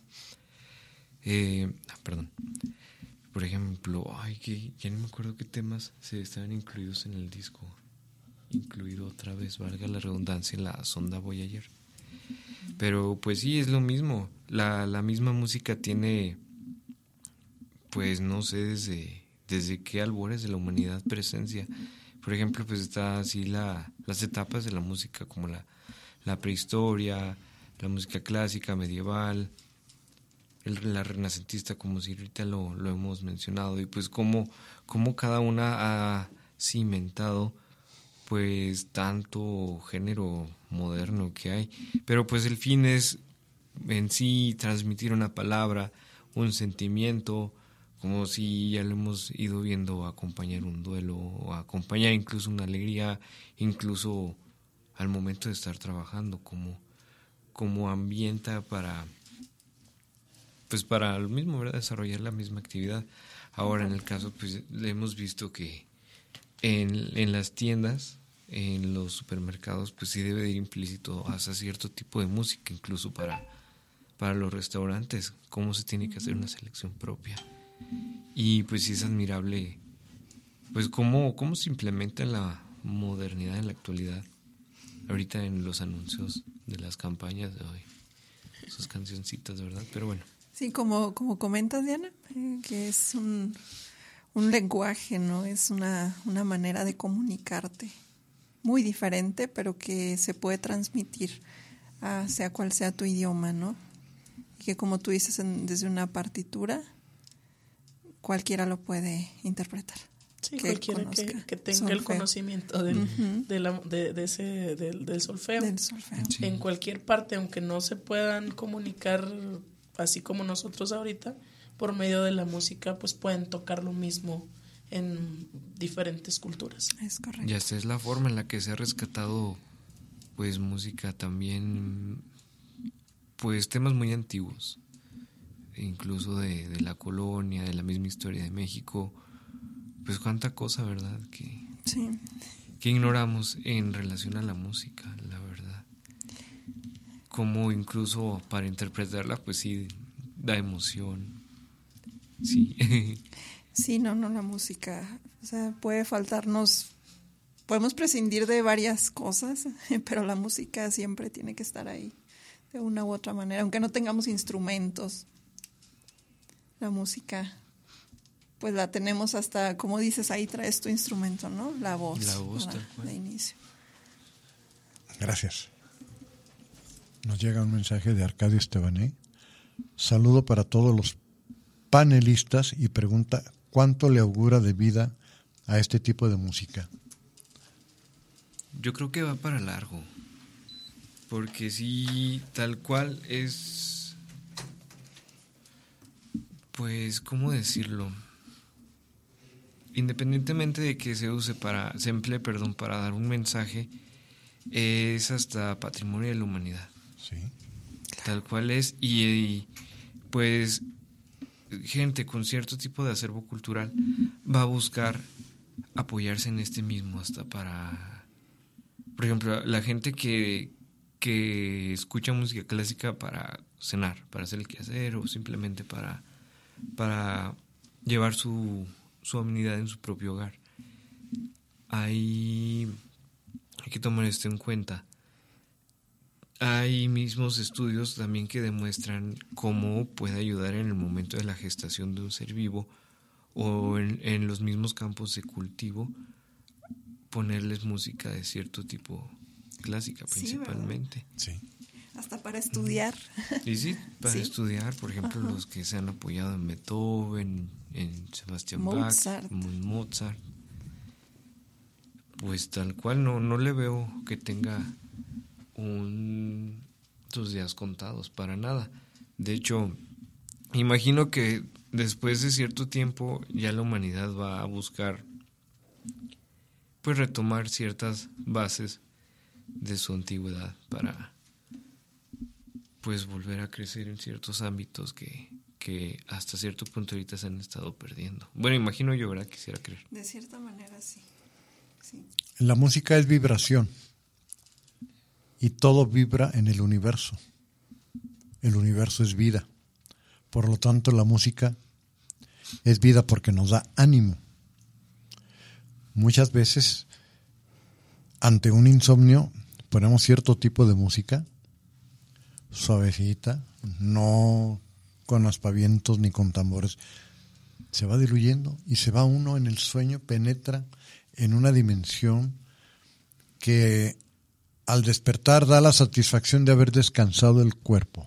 Por ejemplo, ya no me acuerdo qué temas se estaban incluidos en el disco. Incluido otra vez, valga la redundancia, en la sonda Voyager. Pero pues sí, es lo mismo. La misma música tiene, pues no sé desde qué albores de la humanidad presencia. Por ejemplo, pues está así las etapas de la música, como la prehistoria, la música clásica, medieval, la renacentista, como si ahorita lo hemos mencionado, y pues cómo cada una ha cimentado pues tanto género moderno que hay, pero pues el fin es en sí transmitir una palabra, un sentimiento, como si ya lo hemos ido viendo, acompañar un duelo, o acompañar incluso una alegría, incluso al momento de estar trabajando, como ambienta para lo mismo, ¿verdad? Desarrollar la misma actividad. Ahora, en el caso, pues le hemos visto que en las tiendas, en los supermercados, pues sí debe de ir implícito hasta cierto tipo de música, incluso para los restaurantes, cómo se tiene que hacer una selección propia. Y pues sí es admirable, pues cómo se implementa la modernidad en la actualidad, ahorita en los anuncios de las campañas de hoy, sus cancioncitas, ¿verdad? Pero bueno. Sí, como comentas, Diana, que es un lenguaje, ¿no? Es una manera de comunicarte muy diferente, pero que se puede transmitir sea cual sea tu idioma, ¿no? Y que, como tú dices, desde una partitura, cualquiera lo puede interpretar. Sí, cualquiera que tenga solfeo, el conocimiento del solfeo. Del solfeo. Sí. En cualquier parte, aunque no se puedan comunicar así como nosotros ahorita, por medio de la música, pues pueden tocar lo mismo en diferentes culturas. Es correcto. Y esta es la forma en la que se ha rescatado pues música también, pues temas muy antiguos, incluso de la colonia, de la misma historia de México, pues cuánta cosa, ¿verdad? Que ignoramos en relación a la música, la verdad. Como incluso para interpretarla, pues sí, da emoción. Sí. Sí, no, la música, o sea, puede faltarnos, podemos prescindir de varias cosas, pero la música siempre tiene que estar ahí, de una u otra manera, aunque no tengamos instrumentos. La música, pues la tenemos hasta, como dices, ahí traes tu instrumento, ¿no? La voz. La voz, tal cual. De inicio. Gracias. Nos llega un mensaje de Arcadio Estebané. Saludo para todos los panelistas y pregunta ¿cuánto le augura de vida a este tipo de música? Yo creo que va para largo, porque sí, tal cual es, pues, ¿cómo decirlo? Independientemente de que se emplee para dar un mensaje, es hasta patrimonio de la humanidad. Sí. Tal cual es, y pues gente con cierto tipo de acervo cultural va a buscar apoyarse en este mismo hasta para, por ejemplo, la gente que escucha música clásica para cenar, para hacer el quehacer o simplemente para llevar su amenidad en su propio hogar. Hay que tomar esto en cuenta. Hay mismos estudios también que demuestran cómo puede ayudar en el momento de la gestación de un ser vivo o en los mismos campos de cultivo, ponerles música de cierto tipo clásica principalmente. Sí. Hasta para estudiar. Y sí, para estudiar, por ejemplo, los que se han apoyado en Beethoven, en Sebastian Bach, en Mozart. Pues tal cual no le veo que tenga sus días contados, para nada. De hecho, imagino que después de cierto tiempo ya la humanidad va a buscar pues retomar ciertas bases de su antigüedad para pues volver a crecer en ciertos ámbitos que hasta cierto punto ahorita se han estado perdiendo. Bueno, imagino yo, ¿verdad? Quisiera creer. De cierta manera, sí. La música es vibración. Y todo vibra en el universo. El universo es vida. Por lo tanto, la música es vida porque nos da ánimo. Muchas veces, ante un insomnio, ponemos cierto tipo de música, suavecita, no con aspavientos ni con tambores. Se va diluyendo y se va uno en el sueño, penetra en una dimensión que al despertar da la satisfacción de haber descansado el cuerpo.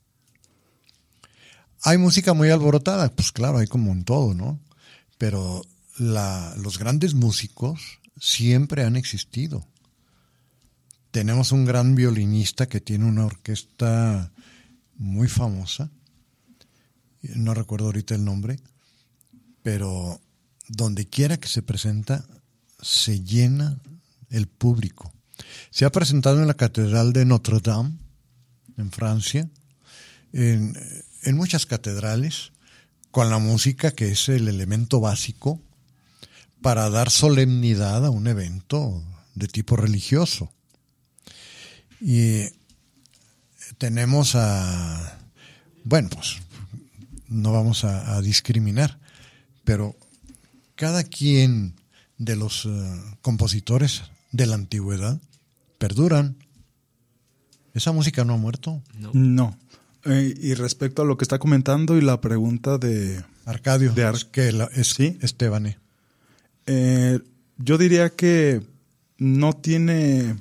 Hay música muy alborotada, pues claro, hay como en todo, ¿no? Pero los grandes músicos siempre han existido. Tenemos un gran violinista que tiene una orquesta muy famosa, no recuerdo ahorita el nombre, pero donde quiera que se presenta, se llena el público. Se ha presentado en la Catedral de Notre Dame, en Francia, en muchas catedrales, con la música, que es el elemento básico para dar solemnidad a un evento de tipo religioso. Y tenemos pues no vamos a discriminar, pero cada quien de los compositores de la antigüedad perduran. ¿Esa música no ha muerto? No. Y respecto a lo que está comentando y la pregunta de Arcadio, ¿sí? Estebane. Yo diría que no tiene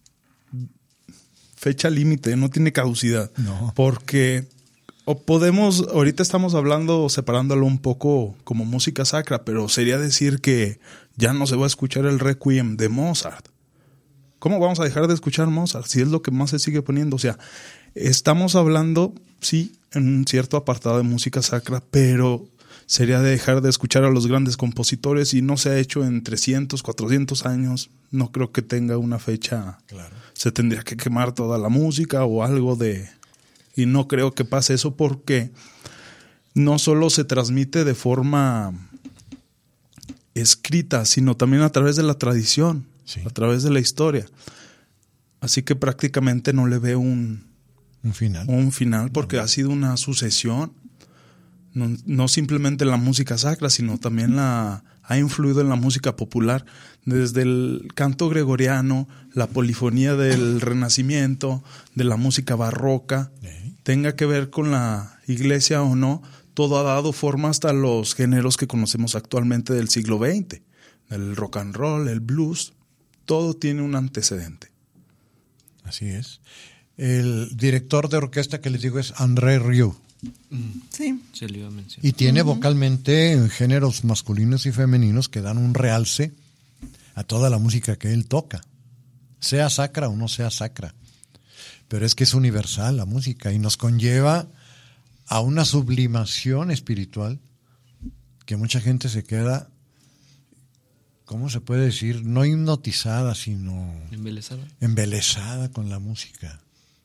fecha límite, no tiene caducidad. No. Porque ahorita estamos hablando, separándolo un poco como música sacra, pero sería decir que ya no se va a escuchar el Requiem de Mozart. ¿Cómo vamos a dejar de escuchar Mozart si es lo que más se sigue poniendo? O sea, estamos hablando, sí, en un cierto apartado de música sacra, pero sería dejar de escuchar a los grandes compositores y no se ha hecho en 300, 400 años. No creo que tenga una fecha. Claro. Se tendría que quemar toda la música o algo de... Y no creo que pase eso porque no solo se transmite de forma escrita, sino también a través de la tradición, sí, a través de la historia. Así que prácticamente no le veo un final porque ha sido una sucesión. No simplemente la música sacra, sino también ha influido en la música popular, desde el canto gregoriano, la polifonía del Renacimiento, de la música barroca, tenga que ver con la iglesia o no, todo ha dado forma hasta los géneros que conocemos actualmente del siglo XX, el rock and roll, el blues, todo tiene un antecedente. Así es. El director de orquesta que les digo es André Rieu. Sí. Se le iba a mencionar. Y tiene vocalmente géneros masculinos y femeninos que dan un realce a toda la música que él toca, sea sacra o no sea sacra. Pero es que es universal la música y nos conlleva a una sublimación espiritual que mucha gente se queda, ¿cómo se puede decir? No hipnotizada, sino embelesada con la música.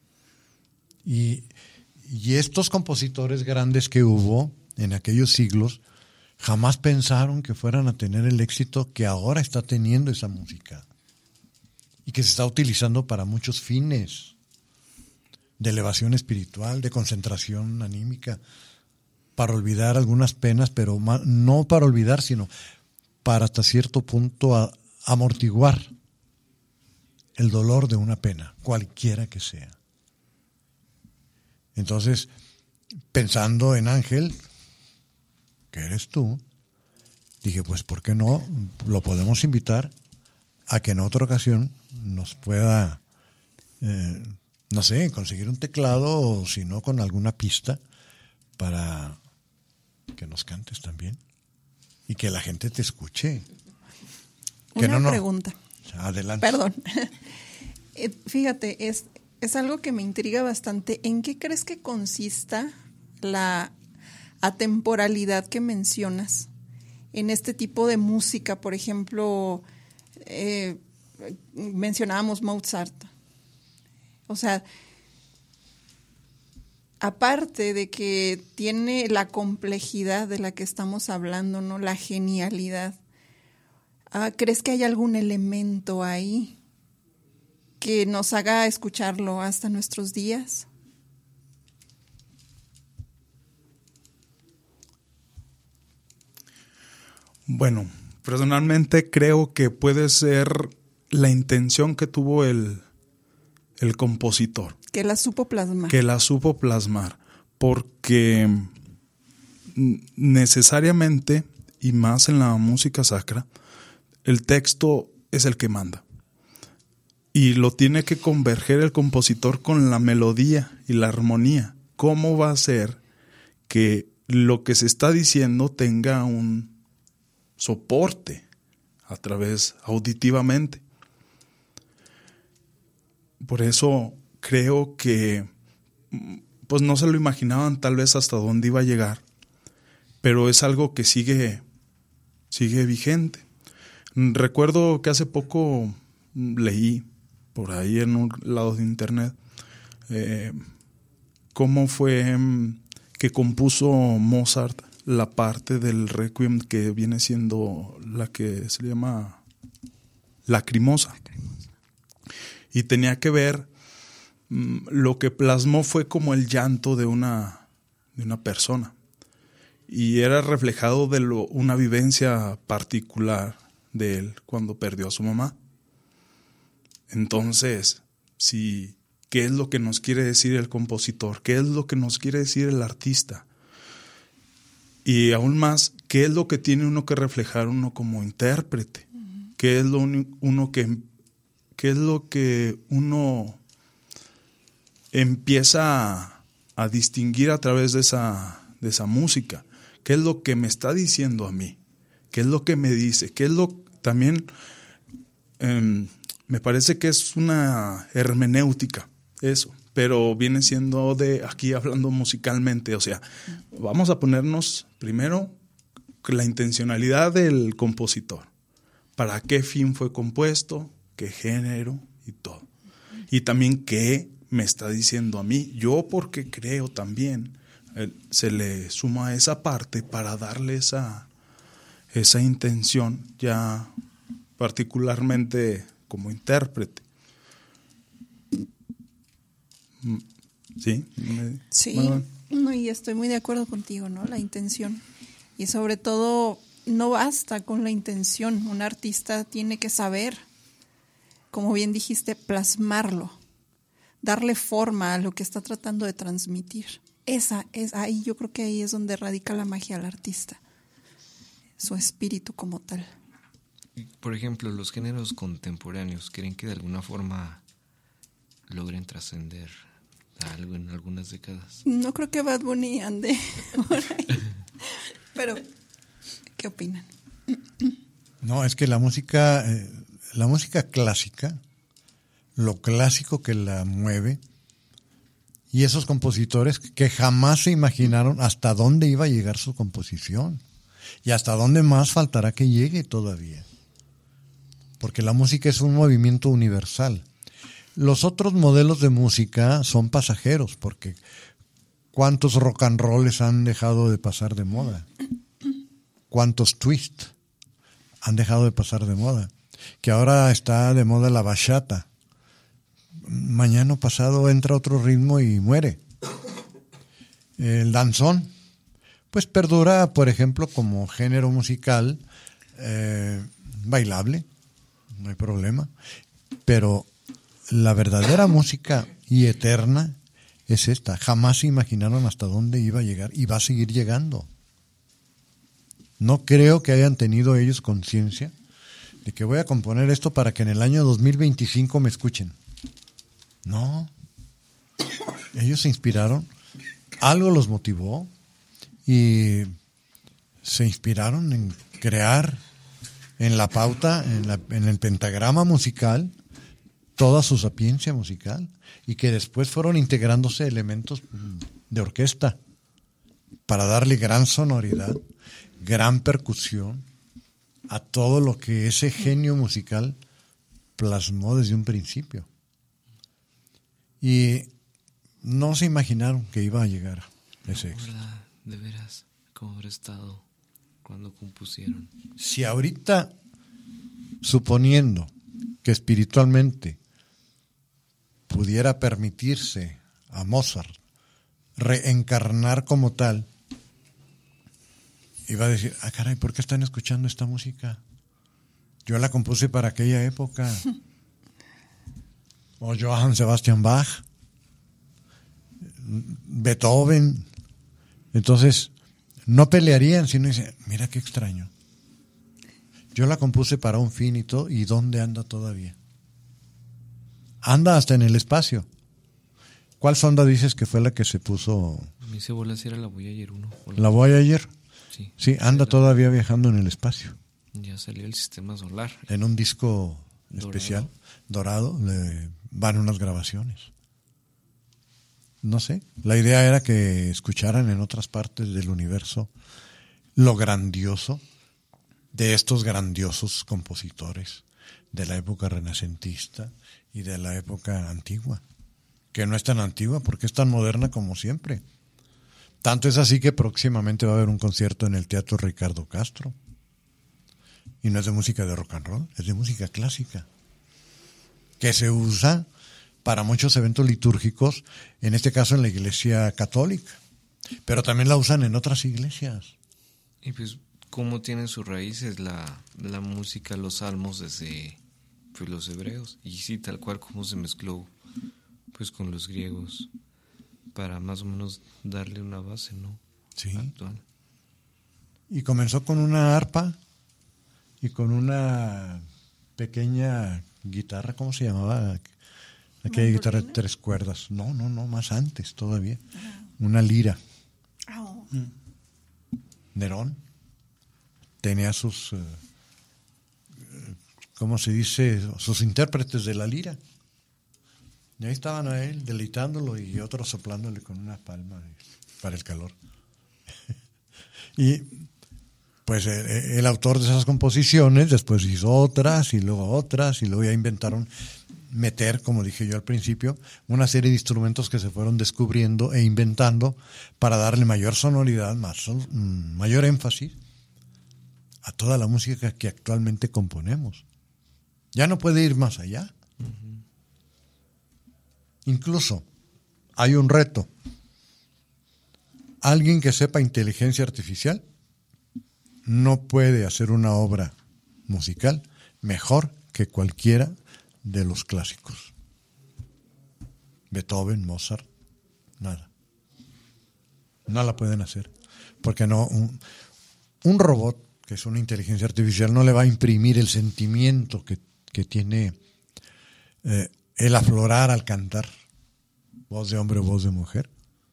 Y estos compositores grandes que hubo en aquellos siglos jamás pensaron que fueran a tener el éxito que ahora está teniendo esa música y que se está utilizando para muchos fines de elevación espiritual, de concentración anímica, para olvidar algunas penas, pero no para olvidar, sino para hasta cierto punto amortiguar el dolor de una pena, cualquiera que sea. Entonces, pensando en Ángel, que eres tú, dije, pues, ¿por qué no? Lo podemos invitar a que en otra ocasión nos pueda, no sé, conseguir un teclado o si no, con alguna pista para que nos cantes también y que la gente te escuche. Una pregunta. Adelante. Perdón. Fíjate, es algo que me intriga bastante. ¿En qué crees que consista la atemporalidad que mencionas en este tipo de música? Por ejemplo, mencionábamos Mozart. O sea, aparte de que tiene la complejidad de la que estamos hablando, ¿no? La genialidad. ¿Crees que hay algún elemento ahí que nos haga escucharlo hasta nuestros días? Bueno, personalmente creo que puede ser la intención que tuvo el compositor. Que la supo plasmar. Que la supo plasmar, porque necesariamente, y más en la música sacra, el texto es el que manda. y lo tiene que converger el compositor con la melodía y la armonía. ¿Cómo va a ser que lo que se está diciendo tenga un soporte a través auditivamente? Por eso creo que pues no se lo imaginaban tal vez hasta dónde iba a llegar, pero es algo que sigue vigente. Recuerdo que hace poco leí por ahí en un lado de internet cómo fue que compuso Mozart la parte del Requiem que viene siendo la que se llama Lacrimosa. Y tenía que ver, lo que plasmó fue como el llanto de una persona. Y era reflejado de una vivencia particular de él cuando perdió a su mamá. Entonces, ¿qué es lo que nos quiere decir el compositor? ¿Qué es lo que nos quiere decir el artista? Y aún más, ¿qué es lo que tiene uno que reflejar uno como intérprete? ¿Qué es lo que uno empieza a distinguir a través de esa música? ¿Qué es lo que me está diciendo a mí? ¿Qué es lo que me dice? ¿Qué es también me parece que es una hermenéutica eso, pero viene siendo aquí hablando musicalmente, o sea, vamos a ponernos primero la intencionalidad del compositor, para qué fin fue compuesto, qué género y todo, y también qué me está diciendo a mí, yo porque creo también, se le suma esa parte para darle esa intención ya particularmente como intérprete. ¿Sí? Sí, no, y estoy muy de acuerdo contigo, ¿no? La intención. Y sobre todo, no basta con la intención. Un artista tiene que saber, como bien dijiste, plasmarlo, darle forma a lo que está tratando de transmitir. Ahí yo creo que ahí es donde radica la magia del artista, su espíritu como tal. Por ejemplo, los géneros contemporáneos, ¿creen que de alguna forma logren trascender algo en algunas décadas? No creo que Bad Bunny ande por ahí. Pero, ¿qué opinan? No, es que la música clásica, lo clásico que la mueve, y esos compositores que jamás se imaginaron hasta dónde iba a llegar su composición y hasta dónde más faltará que llegue todavía. Porque la música es un movimiento universal. Los otros modelos de música son pasajeros, porque ¿cuántos rock and rolls han dejado de pasar de moda? ¿Cuántos twist han dejado de pasar de moda? Que ahora está de moda la bachata. Mañana pasado entra otro ritmo y muere. El danzón, pues perdura, por ejemplo, como género musical bailable, no hay problema, pero la verdadera música y eterna es esta. Jamás se imaginaron hasta dónde iba a llegar y va a seguir llegando. No creo que hayan tenido ellos conciencia de que voy a componer esto para que en el año 2025 me escuchen. No. Ellos se inspiraron, algo los motivó y se inspiraron en crear en la pauta, en el pentagrama musical, toda su sapiencia musical, y que después fueron integrándose elementos de orquesta para darle gran sonoridad, gran percusión a todo lo que ese genio musical plasmó desde un principio. Y no se imaginaron que iba a llegar ese éxito. De veras, ¿cómo habrá estado cuando compusieron? Si ahorita, suponiendo que espiritualmente pudiera permitirse a Mozart reencarnar como tal, iba a decir, caray, ¿por qué están escuchando esta música? Yo la compuse para aquella época. O Johann Sebastian Bach, Beethoven. Entonces, no pelearían, sino dicen, mira qué extraño. Yo la compuse para un fin y todo, ¿y dónde anda todavía? anda hasta en el espacio. ¿Cuál sonda dices que fue la que se puso? Me hice bolas, era la Voyager 1. ¿La Voyager? Sí. Sí, anda todavía viajando en el espacio. Ya salió el sistema solar. En un disco especial, dorado, le van unas grabaciones. No sé, la idea era que escucharan en otras partes del universo lo grandioso de estos grandiosos compositores de la época renacentista y de la época antigua, que no es tan antigua porque es tan moderna como siempre. Tanto es así que próximamente va a haber un concierto en el Teatro Ricardo Castro. Y no es de música de rock and roll, es de música clásica, que se usa para muchos eventos litúrgicos, en este caso en la Iglesia Católica, pero también la usan en otras iglesias. Y pues, ¿cómo tienen sus raíces la música, los salmos desde pues, los hebreos? Y sí, tal cual como se mezcló pues con los griegos, para más o menos darle una base, ¿no? Sí. Actual. Y comenzó con una arpa y con una pequeña guitarra, ¿cómo se llamaba? Aquella guitarra de 3 cuerdas. No, más antes todavía. Una lira. Nerón tenía sus, ¿cómo se dice? Sus intérpretes de la lira. Y ahí estaban a él deleitándolo y otros soplándole con una palma para el calor. Y pues el autor de esas composiciones después hizo otras y luego ya inventaron meter, como dije yo al principio, una serie de instrumentos que se fueron descubriendo e inventando para darle mayor sonoridad, mayor énfasis a toda la música que actualmente componemos. Ya no puede ir más allá. Incluso hay un reto. Alguien que sepa inteligencia artificial no puede hacer una obra musical mejor que cualquiera de los clásicos. Beethoven, Mozart, nada. No la pueden hacer. Porque no, un robot, que es una inteligencia artificial, no le va a imprimir el sentimiento que tiene el aflorar al cantar. Voz de hombre, voz de mujer.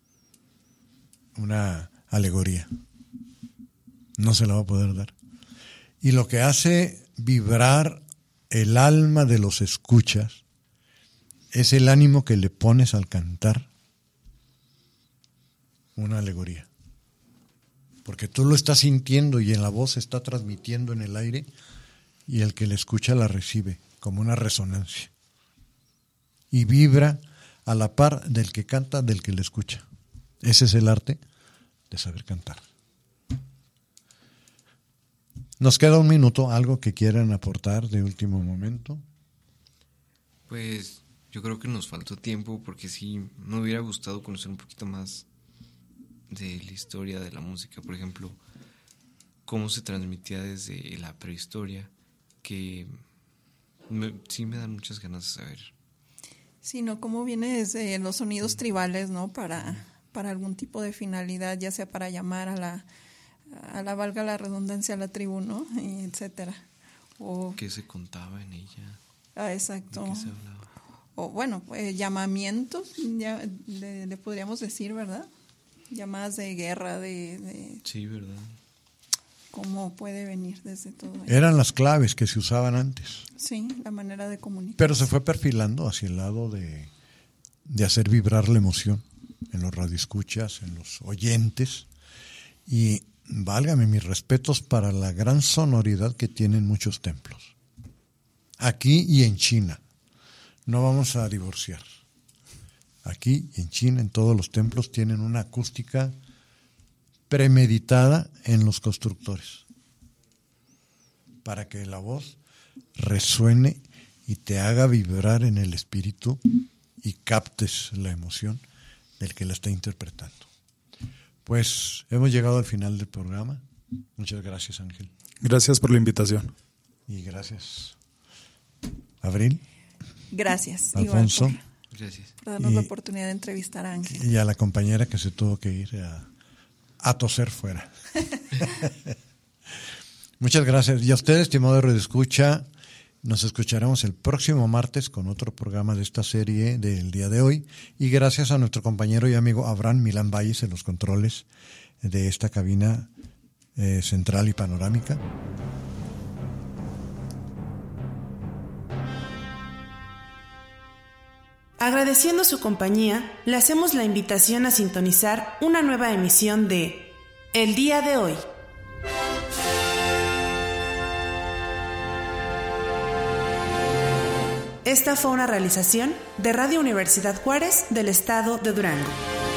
Una alegoría. No se la va a poder dar. Y lo que hace vibrar el alma de los escuchas es el ánimo que le pones al cantar una alegoría. Porque tú lo estás sintiendo y en la voz se está transmitiendo en el aire y el que le escucha la recibe como una resonancia. Y vibra a la par del que canta, del que le escucha. Ese es el arte de saber cantar. Nos queda un minuto, algo que quieran aportar de último momento. Pues yo creo que nos faltó tiempo porque sí me hubiera gustado conocer un poquito más de la historia de la música, por ejemplo, cómo se transmitía desde la prehistoria, que sí me dan muchas ganas de saber. Sí, ¿no? Cómo viene desde los sonidos tribales, ¿no? Para algún tipo de finalidad, ya sea para llamar a la valga la redundancia, a la tribu, ¿no? Y etcétera. O ¿qué se contaba en ella? Exacto. ¿De qué se hablaba? O bueno, llamamientos, ya le podríamos decir, ¿verdad? Llamadas de guerra, Sí, ¿verdad? ¿Cómo puede venir desde todo eso? Eran las claves que se usaban antes. Sí, la manera de comunicar. Pero se fue perfilando hacia el lado de hacer vibrar la emoción en los radioescuchas, en los oyentes. Y válgame mis respetos para la gran sonoridad que tienen muchos templos. Aquí y en China. No vamos a divorciar. Aquí y en China, en todos los templos, tienen una acústica premeditada en los constructores. Para que la voz resuene y te haga vibrar en el espíritu y captes la emoción del que la está interpretando. Pues hemos llegado al final del programa. Muchas gracias, Ángel. Gracias por la invitación. Y gracias, Abril. Gracias, Alfonso. Gracias. Por darnos la oportunidad de entrevistar a Ángel. Y a la compañera que se tuvo que ir a toser fuera. Muchas gracias. Y a ustedes, estimado radioescucha, Nos escucharemos el próximo martes con otro programa de esta serie del día de hoy. Y gracias a nuestro compañero y amigo Abraham Milán Valles en los controles de esta cabina central y panorámica. Agradeciendo su compañía, le hacemos la invitación a sintonizar una nueva emisión de El Día de Hoy. Esta fue una realización de Radio Universidad Juárez del Estado de Durango.